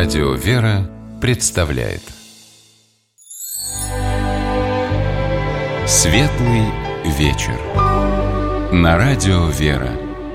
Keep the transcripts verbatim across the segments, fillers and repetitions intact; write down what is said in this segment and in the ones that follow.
Радио «Вера» представляет Светлый вечер на Радио «Вера».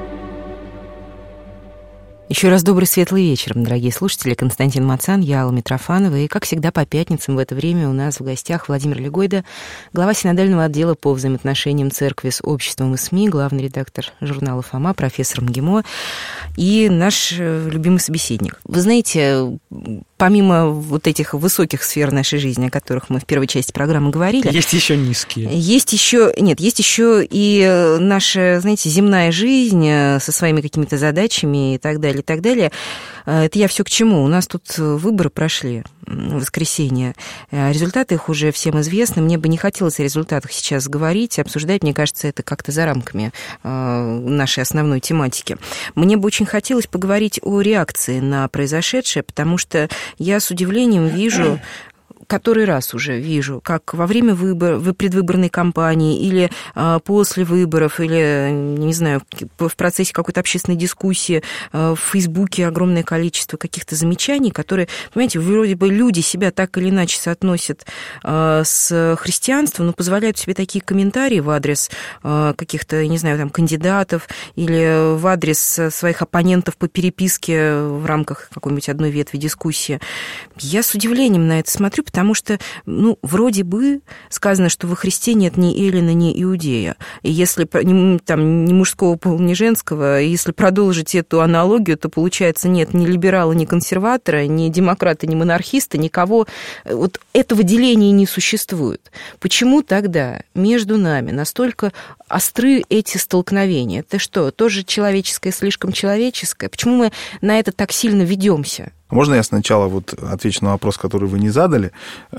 Еще раз добрый светлый вечер, дорогие слушатели. Константин Мацан, я Алла Митрофанова. И, как всегда, по пятницам в это время у нас в гостях Владимир Легойда, глава синодального отдела по взаимоотношениям церкви с обществом и СМИ, главный редактор журнала «Фома», профессор МГИМО и наш любимый собеседник. Вы знаете, помимо вот этих высоких сфер нашей жизни, о которых мы в первой части программы говорили... Есть еще низкие. Есть еще... Нет, есть еще и наша, знаете, земная жизнь со своими какими-то задачами и так далее, и так далее. Это я все к чему? У нас тут выборы прошли в воскресенье. Результаты их уже всем известны. Мне бы не хотелось о результатах сейчас говорить, обсуждать. Мне кажется, это как-то за рамками нашей основной тематики. Мне бы очень хотелось поговорить о реакции на произошедшее, потому что я с удивлением вижу... который раз уже вижу, как во время выбор, предвыборной кампании или а, после выборов, или, не знаю, в процессе какой-то общественной дискуссии а, в Фейсбуке огромное количество каких-то замечаний, которые, понимаете, вроде бы люди себя так или иначе соотносят а, с христианством, но позволяют себе такие комментарии в адрес а, каких-то, не знаю, там, кандидатов или в адрес своих оппонентов по переписке в рамках какой-нибудь одной ветви дискуссии. Я с удивлением на это смотрю, потому что, ну, вроде бы сказано, что во Христе нет ни Эллина, ни Иудея. И если там ни мужского пола, ни женского, если продолжить эту аналогию, то получается нет ни либерала, ни консерватора, ни демократа, ни монархиста, никого. Вот этого деления не существует. Почему тогда между нами настолько остры эти столкновения? Это что, тоже человеческое, слишком человеческое? Почему мы на это так сильно ведемся? Можно я сначала вот отвечу на вопрос, который вы не задали?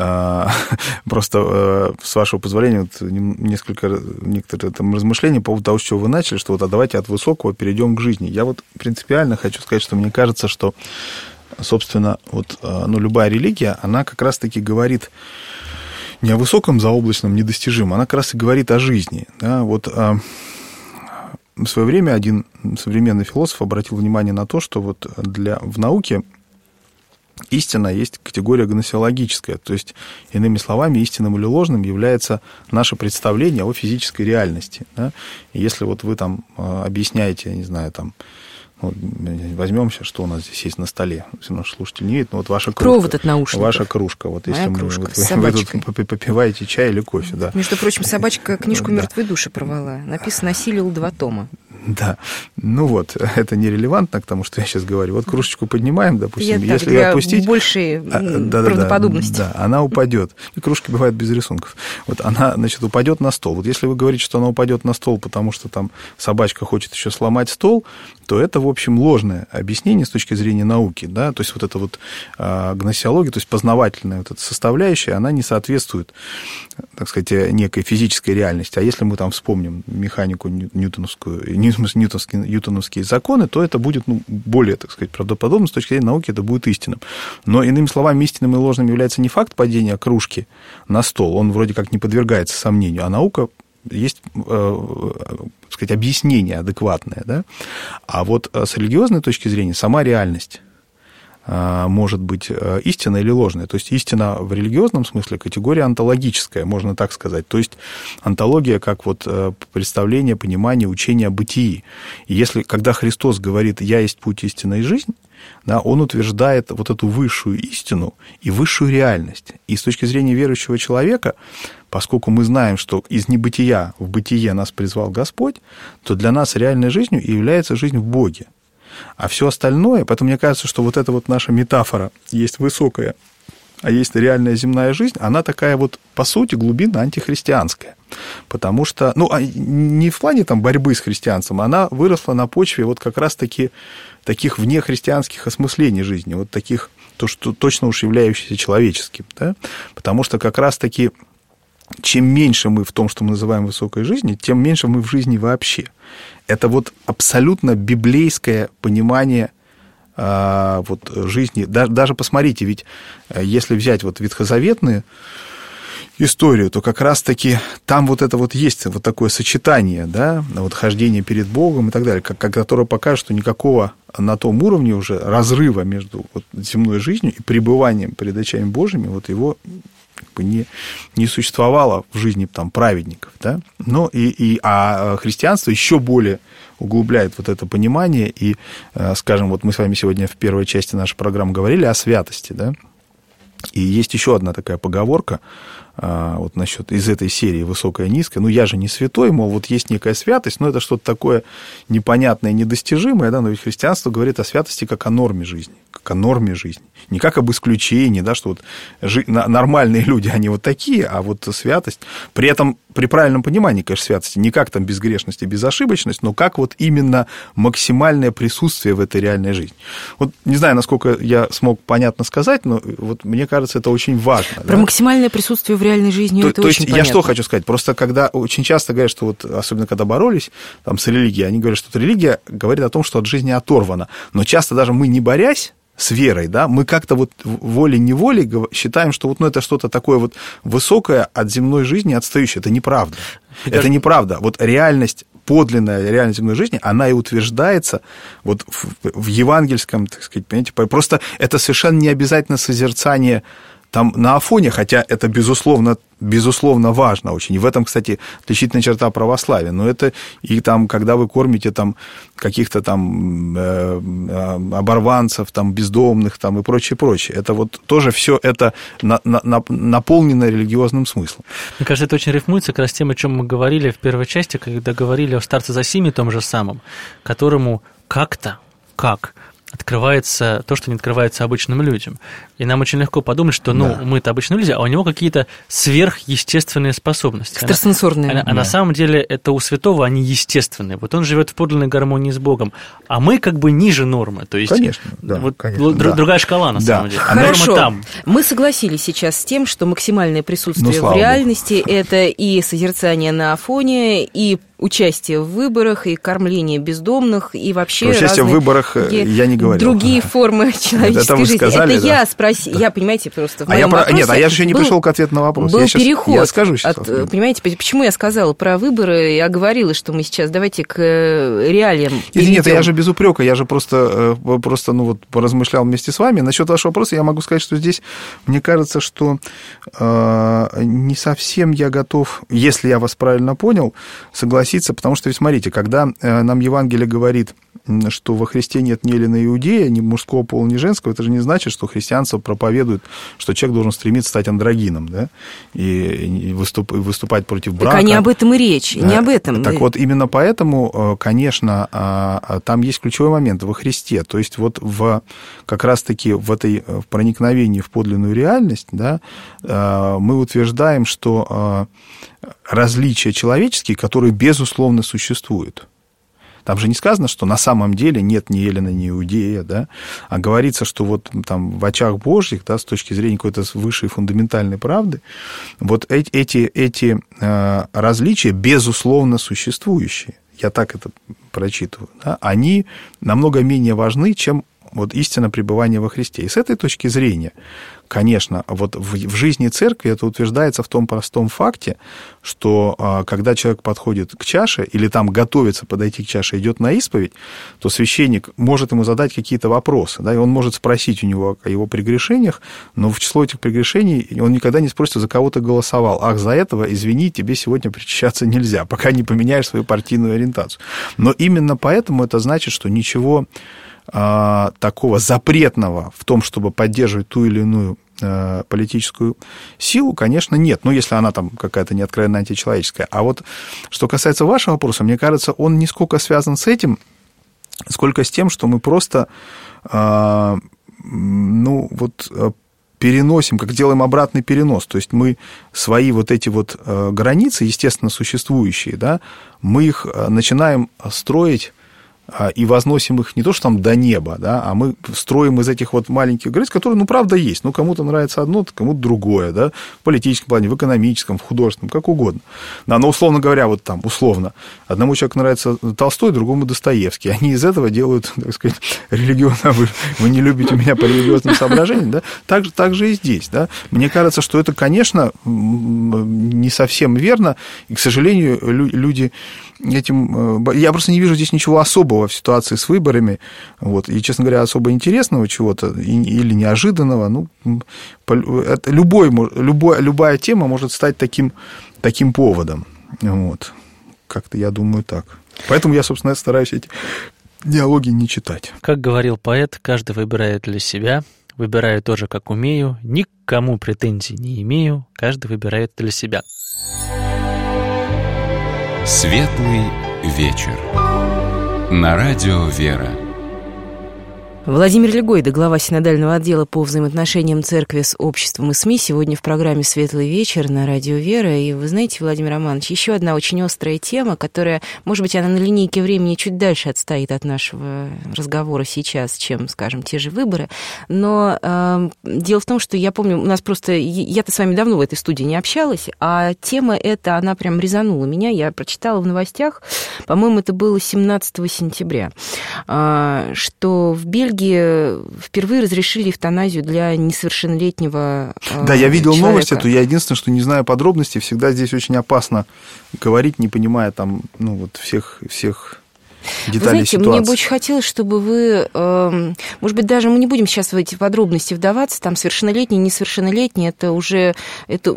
Просто, с вашего позволения, вот несколько некоторые там размышлений по поводу того, с чего вы начали, что вот а давайте от высокого перейдем к жизни. Я вот принципиально хочу сказать, что мне кажется, что, собственно, вот, ну, любая религия, она как раз-таки говорит не о высоком, заоблачном, недостижимом, она как раз и говорит о жизни. Да? Вот в свое время один современный философ обратил внимание на то, что вот для, в науке истина есть категория гносеологическая, то есть, иными словами, истинным или ложным является наше представление о физической реальности. Да? И если вот вы там объясняете, не знаю, там, ну, возьмем сейчас, что у нас здесь есть на столе. Наш слушатель не видит, но вот ваша кружка. Провод от наушников. Ваша кружка. Вот Моя если кружка, мы, вот, с вы, вы тут попиваете чай или кофе. Да. Между прочим, собачка книжку «Мертвой души» порвала. Написано «Осилил два тома». Да, ну вот, это нерелевантно к тому, что я сейчас говорю. Вот кружечку поднимаем, допустим, я если ее отпустить... большей а, да, правдоподобности. Да, да, она упадет. И кружки бывают без рисунков. Вот она, значит, упадет на стол. Вот если вы говорите, что она упадет на стол, потому что там собачка хочет еще сломать стол, то это, в общем, ложное объяснение с точки зрения науки, да, то есть вот эта вот а, гносеология, то есть познавательная вот эта составляющая, она не соответствует, так сказать, некой физической реальности. А если мы там вспомним механику ньютоновскую, ньютоновские, ньютоновские законы, то это будет, ну, более, так сказать, правдоподобно, с точки зрения науки это будет истинным. Но, иными словами, истинным и ложным является не факт падения кружки на стол, он вроде как не подвергается сомнению, а наука есть, э, так сказать, объяснение адекватное, да? А вот с религиозной точки зрения сама реальность э, может быть истинной или ложной. То есть истина в религиозном смысле категория онтологическая, можно так сказать. То есть онтология как вот представление, понимание, учение о бытии. И если, когда Христос говорит «Я есть путь, истина и жизнь», да, он утверждает вот эту высшую истину и высшую реальность. И с точки зрения верующего человека, поскольку мы знаем, что из небытия в бытие нас призвал Господь, то для нас реальной жизнью является жизнь в Боге. А все остальное, поэтому мне кажется, что вот эта вот наша метафора есть высокая, а есть реальная земная жизнь, она такая вот, по сути, глубинно антихристианская. Потому что, ну, не в плане там борьбы с христианством, она выросла на почве вот как раз-таки таких внехристианских осмыслений жизни, вот таких, то, что точно уж являющихся человеческим, да? Потому что как раз-таки чем меньше мы в том, что мы называем высокой жизнью, тем меньше мы в жизни вообще. Это вот абсолютно библейское понимание а, вот, жизни. Даже, даже посмотрите, ведь если взять вот ветхозаветные историю, то как раз-таки там вот это вот есть вот такое сочетание, да, вот хождение перед Богом и так далее, как, которое покажет, что никакого на том уровне уже разрыва между вот земной жизнью и пребыванием перед очами Божьими, вот его как бы не, не существовало в жизни там праведников, да, но и, и, а христианство еще более углубляет вот это понимание, и, скажем, вот мы с вами сегодня в первой части нашей программы говорили о святости, да, и есть еще одна такая поговорка, вот насчет из этой серии «Высокое и низкое». Ну, я же не святой, мол, вот есть некая святость, но это что-то такое непонятное, недостижимое, да, но ведь христианство говорит о святости как о норме жизни, как о норме жизни, не как об исключении, да, что вот жи- нормальные люди, они вот такие, а вот святость, при этом при правильном понимании, конечно, святости, не как там безгрешность и безошибочность, но как вот именно максимальное присутствие в этой реальной жизни. Вот не знаю, насколько я смог понятно сказать, но вот мне кажется, это очень важно. Про да? максимальное присутствие в реальной жизни то, это то очень есть понятно. Я что хочу сказать, просто когда очень часто говорят, что вот, особенно когда боролись там, с религией, они говорят, что религия говорит о том, что от жизни оторвана, но часто даже мы, не борясь с верой, да, мы как-то вот волей-неволей считаем, что вот, ну, это что-то такое вот высокое от земной жизни отстающее. Это неправда. Это кажется... неправда. Вот реальность, подлинная реальность земной жизни, она и утверждается вот в, в евангельском, так сказать, понимаете, просто это совершенно не обязательно созерцание там на Афоне, хотя это, безусловно, безусловно важно очень. И в этом, кстати, отличительная черта православия. Но это и там, когда вы кормите там каких-то там э, оборванцев, там, бездомных там, и прочее, прочее. Это вот тоже все это на, на, наполнено религиозным смыслом. Мне кажется, это очень рифмуется как раз с тем, о чем мы говорили в первой части, когда говорили о старце Зосиме том же самом, которому как-то, как открывается то, что не открывается обычным людям. И нам очень легко подумать, что, ну, да. мы-то обычные люди, а у него какие-то сверхъестественные способности. Экстрасенсорные. А, а да. на самом деле это у святого они естественные. Вот он живет в подлинной гармонии с Богом, а мы как бы ниже нормы. То есть конечно, да, вот конечно, др- да. другая шкала на да. самом деле. Хорошо. Норма там. Мы согласились сейчас с тем, что максимальное присутствие ну, в реальности – это и созерцание на Афоне, и участие в выборах, и кормление бездомных, и вообще участие в выборах я не говорил. Другие формы человеческой жизни. Сказали, это да? я спросила, я, понимаете, просто в а я вопросе Нет, а я же еще не был, пришел к ответу на вопрос. Был я сейчас, переход. Я скажу сейчас. От, понимаете, почему я сказала про выборы и оговорила, что мы сейчас давайте к реалиям перейдем. Нет, я же без упрека, я же просто, просто ну, вот, поразмышлял вместе с вами. Насчет вашего вопроса я могу сказать, что здесь, мне кажется, что э, не совсем я готов, если я вас правильно понял, согласиться, потому что, ведь смотрите, когда нам Евангелие говорит, что во Христе нет ни эллина, ни иудея, ни мужского пола, ни женского, это же не значит, что христианство проповедует, что человек должен стремиться стать андрогином, да, и выступ, выступать против брака. Так а не об этом и речь, не об этом. Так вот, именно поэтому, конечно, там есть ключевой момент во Христе, то есть вот в, как раз-таки в этой в проникновении в подлинную реальность, да, мы утверждаем, что различия человеческие, которые, безусловно, существуют. Там же не сказано, что на самом деле нет ни эллина, ни иудея, да, а говорится, что вот там в очах Божьих, да, с точки зрения какой-то высшей фундаментальной правды, вот эти, эти, эти различия, безусловно, существующие, я так это прочитываю, да, они намного менее важны, чем вот истина пребывания во Христе. И с этой точки зрения, конечно, вот в, в жизни церкви это утверждается в том простом факте, что а, когда человек подходит к чаше или там готовится подойти к чаше, идет на исповедь, то священник может ему задать какие-то вопросы, да, и он может спросить у него о его прегрешениях, но в число этих прегрешений он никогда не спросит, за кого ты голосовал. Ах, за этого, извини, тебе сегодня причащаться нельзя, пока не поменяешь свою партийную ориентацию. Но именно поэтому это значит, что ничего такого запретного в том, чтобы поддерживать ту или иную политическую силу, конечно, нет. Ну, если она там какая-то неоткровенно античеловеческая. А вот что касается вашего вопроса, мне кажется, он не сколько связан с этим, сколько с тем, что мы просто, ну, вот переносим, как делаем обратный перенос. То есть мы свои вот эти вот границы, естественно, существующие, да, мы их начинаем строить и возносим их не то, что там до неба, да, а мы строим из этих вот маленьких границ, которые, ну, правда, есть. Ну, кому-то нравится одно, кому-то другое, да, в политическом плане, в экономическом, в художественном, как угодно. Да, но, условно говоря, вот там, условно, одному человеку нравится Толстой, другому Достоевский. Они из этого делают, так сказать, религиозно, вы, вы не любите меня по религиозным соображениям, да, так же, так же и здесь, да. Мне кажется, что это, конечно, не совсем верно, и, к сожалению, люди этим... Я просто не вижу здесь ничего особого в ситуации с выборами, вот, и, честно говоря, особо интересного чего-то или неожиданного, ну, это любой, любой, любая тема может стать таким, таким поводом, вот, как-то я думаю так. Поэтому я, собственно, стараюсь эти диалоги не читать. Как говорил поэт, каждый выбирает для себя, выбираю тоже, как умею, никому претензий не имею, каждый выбирает для себя. Светлый вечер. На радио «Вера». Владимир Легойда, глава синодального отдела по взаимоотношениям церкви с обществом и СМИ, сегодня в программе «Светлый вечер» на радио «Вера». И вы знаете, Владимир Романович, еще одна очень острая тема, которая, может быть, она на линейке времени чуть дальше отстоит от нашего разговора сейчас, чем, скажем, те же выборы. Но э, дело в том, что я помню, у нас просто... Я-то с вами давно в этой студии не общалась, а тема эта, она прям резанула меня. Я прочитала в новостях, по-моему, это было семнадцатого сентября, э, что в Бельгии впервые разрешили эвтаназию для несовершеннолетнего человека. Да, я видел новость эту, я единственное, что не знаю подробностей, всегда здесь очень опасно говорить, не понимая там, ну, вот всех, всех деталей вы знаете, ситуации. Мне бы очень хотелось, чтобы вы, э, может быть, даже мы не будем сейчас в эти подробности вдаваться, там совершеннолетний, несовершеннолетний, это уже, это,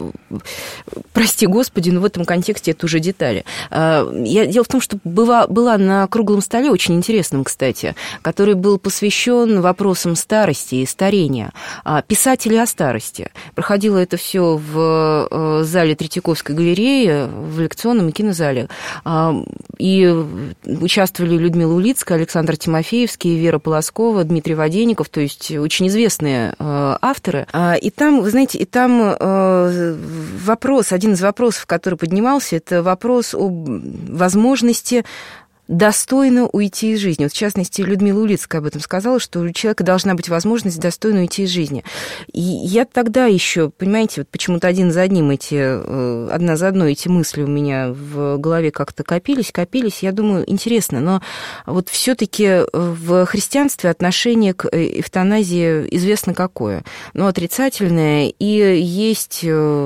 прости господи, но в этом контексте это уже детали. Э, я, дело в том, что была, была на круглом столе, очень интересном, кстати, который был посвящен вопросам старости и старения, э, писатели о старости. Проходило это все в э, зале Третьяковской галереи, в лекционном и кинозале, э, и участвовали Людмила Улицкая, Александр Тимофеевский, Вера Полоскова, Дмитрий Воденников, то есть очень известные э, авторы. И там, вы знаете, и там э, вопрос, один из вопросов, который поднимался, это вопрос о возможности достойно уйти из жизни. Вот, в частности, Людмила Улицкая об этом сказала, что у человека должна быть возможность достойно уйти из жизни. И я тогда еще, понимаете, вот почему-то один за одним эти, одна за одной эти мысли у меня в голове как-то копились, копились. Я думаю, интересно, но вот все-таки в христианстве отношение к эвтаназии известно какое. Ну, отрицательное, и есть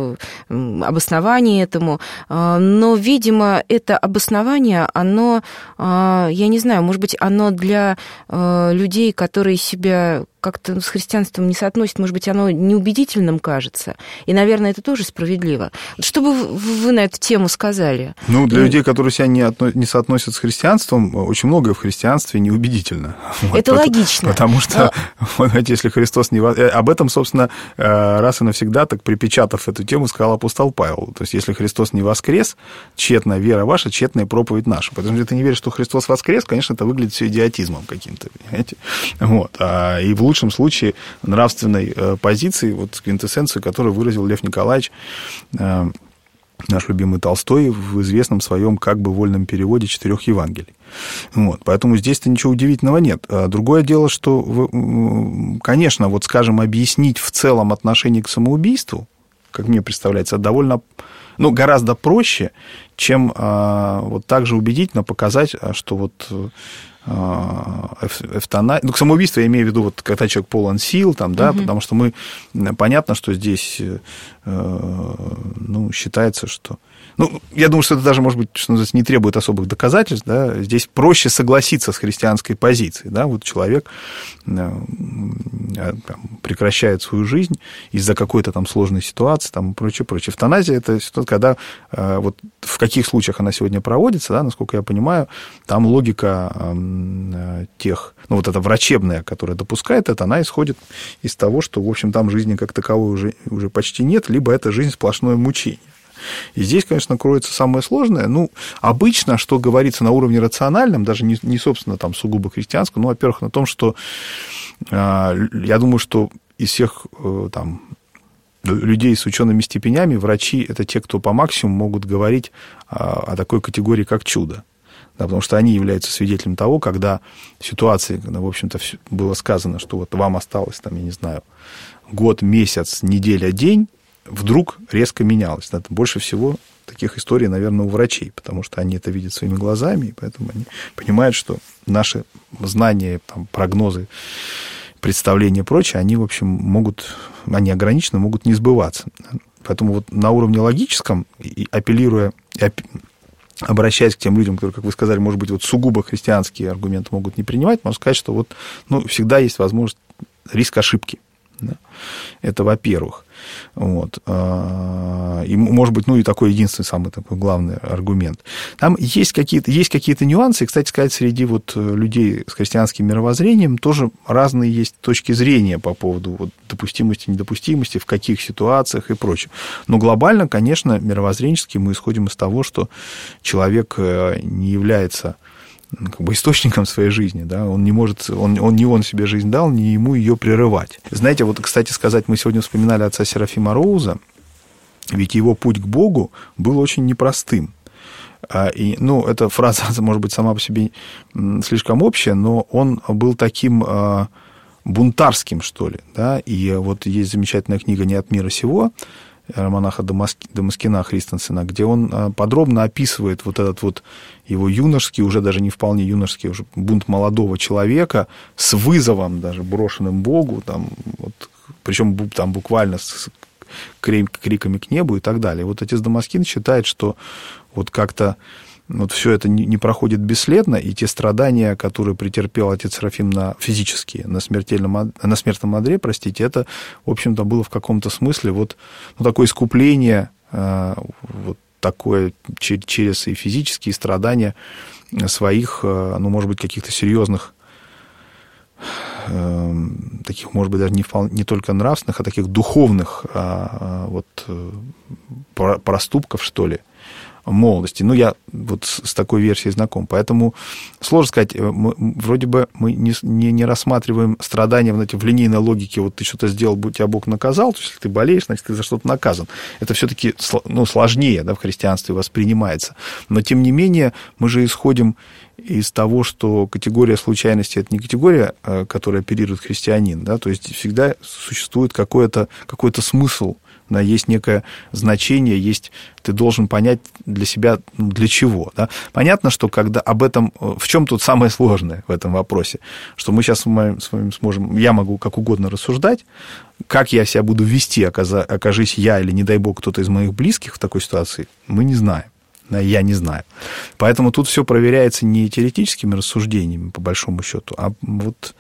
обоснование этому, но, видимо, это обоснование, оно... Я не знаю, может быть, оно для людей, которые себя как-то с христианством не соотносят, может быть, оно неубедительным кажется. И, наверное, это тоже справедливо. Что бы вы на эту тему сказали? Ну, для и... людей, которые себя не, отно... не соотносят с христианством, очень многое в христианстве неубедительно. Это вот, логично. Потому что, а... вот, знаете, если Христос не... Об этом, собственно, раз и навсегда, так припечатав эту тему, сказал апостол Павел. То есть, если Христос не воскрес, тщетная вера ваша, тщетная проповедь наша. Потому что ты не веришь, что Христос воскрес, конечно, это выглядит все идиотизмом каким-то, понимаете? Вот. И в лучшем случае нравственной позиции, вот квинтэссенцию, которую выразил Лев Николаевич, наш любимый Толстой, в известном своем как бы вольном переводе четырех Евангелий. Вот. Поэтому здесь-то ничего удивительного нет. Другое дело, что, конечно, вот, скажем, объяснить в целом отношение к самоубийству, как мне представляется, довольно, ну, гораздо проще, чем вот так же убедительно показать, что вот эвтаназия, ну, к самоубийству я имею в виду, вот, когда человек полон сил, там, да, угу. Потому что мы, понятно, что здесь, ну, считается, что... Ну, я думаю, что это даже, может быть, что называется, не требует особых доказательств, да, здесь проще согласиться с христианской позицией, да, вот человек прекращает свою жизнь из-за какой-то там сложной ситуации, там, и прочее, прочее. Эвтаназия – это ситуация, когда, вот в каких случаях она сегодня проводится, да, насколько я понимаю, там логика тех, ну, вот эта врачебная, которая допускает это, она исходит из того, что, в общем, там жизни как таковой уже, уже почти нет, либо это жизнь сплошное мучение. И здесь, конечно, кроется самое сложное. Ну, обычно, что говорится на уровне рациональном, даже не, не собственно, там, сугубо христианском, ну, во-первых, на том, что э, я думаю, что из всех э, там, людей с учеными степенями врачи – это те, кто по максимуму могут говорить о, о такой категории, как чудо. Да, потому что они являются свидетелем того, когда ситуации, когда, в общем-то, было сказано, что вот вам осталось, там, я не знаю, год, месяц, неделя, день, вдруг резко менялось. Да, больше всего таких историй, наверное, у врачей, потому что они это видят своими глазами, и поэтому они понимают, что наши знания, там, прогнозы, представления и прочее, они, в общем, могут, они ограничены, могут не сбываться. Поэтому вот на уровне логическом, и апеллируя, и обращаясь к тем людям, которые, как вы сказали, может быть, вот сугубо христианские аргументы могут не принимать, можно сказать, что вот, ну, всегда есть возможность, риск ошибки. Да? Это во-первых. Вот. И, может быть, ну, и такой единственный, самый такой главный аргумент. Там есть какие-то, есть какие-то нюансы, и, кстати сказать, среди вот людей с христианским мировоззрением тоже разные есть точки зрения по поводу вот допустимости, недопустимости, в каких ситуациях и прочее. Но глобально, конечно, мировоззренчески мы исходим из того, что человек не является как бы источником своей жизни, да, он не может, он, он не он себе жизнь дал, не ему ее прерывать. Знаете, вот, кстати сказать, мы сегодня вспоминали отца Серафима Роуза, ведь его путь к Богу был очень непростым. И, ну, эта фраза, может быть, сама по себе слишком общая, но он был таким бунтарским, что ли, да, и вот есть замечательная книга «Не от мира сего», монаха Дамаскина Христенсена, где он подробно описывает вот этот вот его юношеский, уже даже не вполне юношеский, уже бунт молодого человека с вызовом даже брошенным Богу, там, вот, причем там буквально с криками к небу и так далее. Вот отец Дамаскин считает, что вот как-то вот все это не проходит бесследно, и те страдания, которые претерпел отец Серафим на физические, на смертельном, на смертном одре, простите, это, в общем-то, было в каком-то смысле вот, ну, такое искупление, вот такое через и физические страдания своих, ну, может быть, каких-то серьезных, таких, может быть, даже не, вполне, не только нравственных, а таких духовных вот, проступков, что ли, молодости. Ну, я вот с такой версией знаком. Поэтому сложно сказать, мы, вроде бы мы не, не, не рассматриваем страдания знаете, в линейной логике, вот ты что-то сделал, тебя Бог наказал, то есть если ты болеешь, значит, ты за что-то наказан. Это все-таки ну, сложнее, да, в христианстве воспринимается. Но, тем не менее, мы же исходим из того, что категория случайности – это не категория, которой оперирует христианин, да, то есть всегда существует какой-то, какой-то смысл, да, есть некое значение, есть, ты должен понять для себя, для чего. Да. Понятно, что когда об этом, в чем тут самое сложное в этом вопросе, что мы сейчас с вами сможем, я могу как угодно рассуждать, как я себя буду вести, окажись я или, не дай бог, кто-то из моих близких в такой ситуации, мы не знаем. Я не знаю. Поэтому тут все проверяется не теоретическими рассуждениями, по большому счету, а вот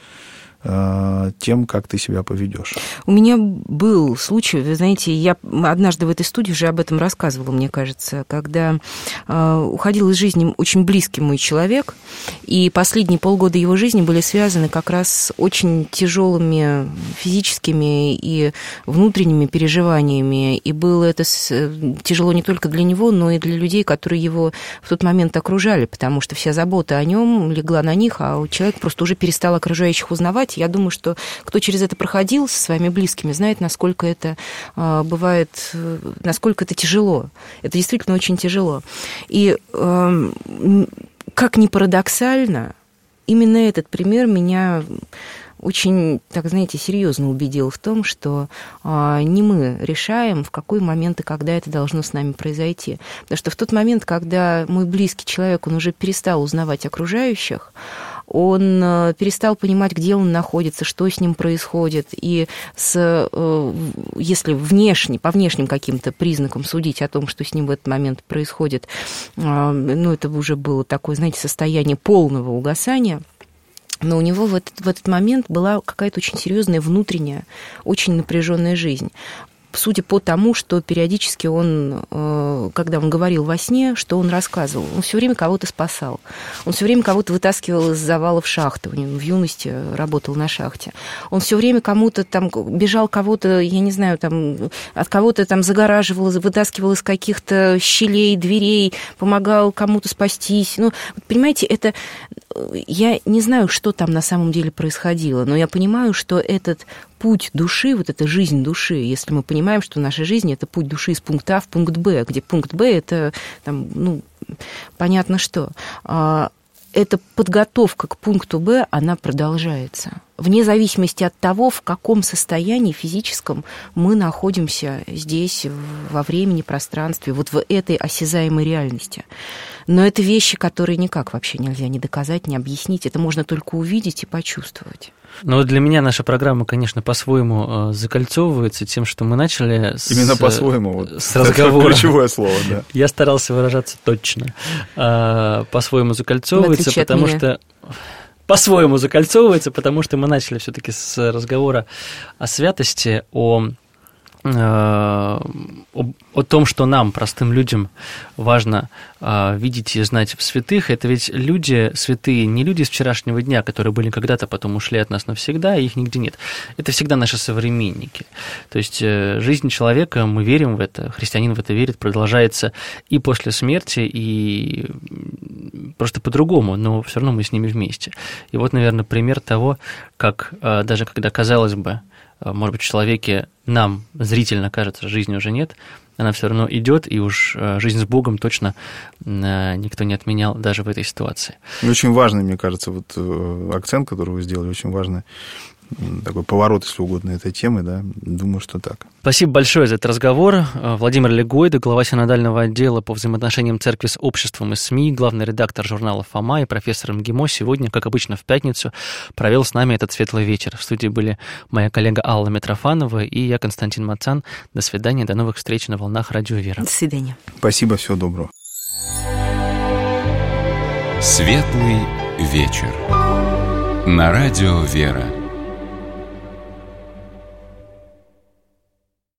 тем, как ты себя поведешь. У меня был случай, вы знаете, я однажды в этой студии уже об этом рассказывала, мне кажется, когда уходил из жизни очень близкий мой человек, и последние полгода его жизни были связаны как раз с очень тяжелыми физическими и внутренними переживаниями, и было это тяжело не только для него, но и для людей, которые его в тот момент окружали, потому что вся забота о нем легла на них, а человек просто уже перестал окружающих узнавать. Я думаю, что кто через это проходил со своими близкими, знает, насколько это э, бывает, э, насколько это тяжело. Это действительно очень тяжело. И э, как ни парадоксально, именно этот пример меня очень, так знаете, серьезно убедил в том, что э, не мы решаем, в какой момент и когда это должно с нами произойти. Потому что в тот момент, когда мой близкий человек, он уже перестал узнавать окружающих, он перестал понимать, где он находится, что с ним происходит, и с, если внешне, по внешним каким-то признакам судить о том, что с ним в этот момент происходит, ну, это уже было такое, знаете, состояние полного угасания, но у него в этот, в этот момент была какая-то очень серьезная внутренняя, очень напряженная жизнь. Судя по тому, что периодически он, когда он говорил во сне, что он рассказывал, он все время кого-то спасал, он все время кого-то вытаскивал из завалов шахты, он в юности работал на шахте, он все время кому-то там бежал, кого-то, я не знаю, там, от кого-то там загораживал, вытаскивал из каких-то щелей, дверей, помогал кому-то спастись. Ну, понимаете, это я не знаю, что там на самом деле происходило, но я понимаю, что этот путь души, вот эта жизнь души, если мы понимаем, что наша жизнь – это путь души из пункта А в пункт Б, где пункт Б – это, там, ну, понятно что, эта подготовка к пункту Б, она продолжается. Вне зависимости от того, в каком состоянии физическом мы находимся здесь, во времени, пространстве, вот в этой осязаемой реальности. Но это вещи, которые никак вообще нельзя ни доказать, ни объяснить. Это можно только увидеть и почувствовать. Но для меня наша программа, конечно, по-своему закольцовывается тем, что мы начали с, Именно по-своему, вот, с разговора. Это ключевое слово, да. Я старался выражаться точно. По-своему закольцовывается, потому что... По-своему закольцовывается, потому что мы начали все-таки с разговора о святости, о, о, о том, что нам, простым людям, важно видеть и знать в святых. Это ведь люди святые, не люди с вчерашнего дня, которые были когда-то, потом ушли от нас навсегда, и их нигде нет. Это всегда наши современники. То есть жизнь человека, мы верим в это, христианин в это верит, продолжается и после смерти, и просто по-другому, но все равно мы с ними вместе. И вот, наверное, пример того, как даже когда, казалось бы, может быть, в человеке нам зрительно кажется, жизни уже нет, она все равно идет, и уж жизнь с Богом точно никто не отменял даже в этой ситуации. Очень важный, мне кажется, вот акцент, который вы сделали, очень важный такой поворот, если угодно, этой темы, да, думаю, что так. Спасибо большое за этот разговор. Владимир Легойда, глава синодального отдела по взаимоотношениям церкви с обществом и СМИ, главный редактор журнала «Фома» и профессор МГИМО, сегодня, как обычно, в пятницу провел с нами этот светлый вечер. В студии были моя коллега Алла Митрофанова и я, Константин Мацан. До свидания, до новых встреч на волнах Радио Вера. До свидания. Спасибо, всего доброго. Светлый вечер. На Радио Вера.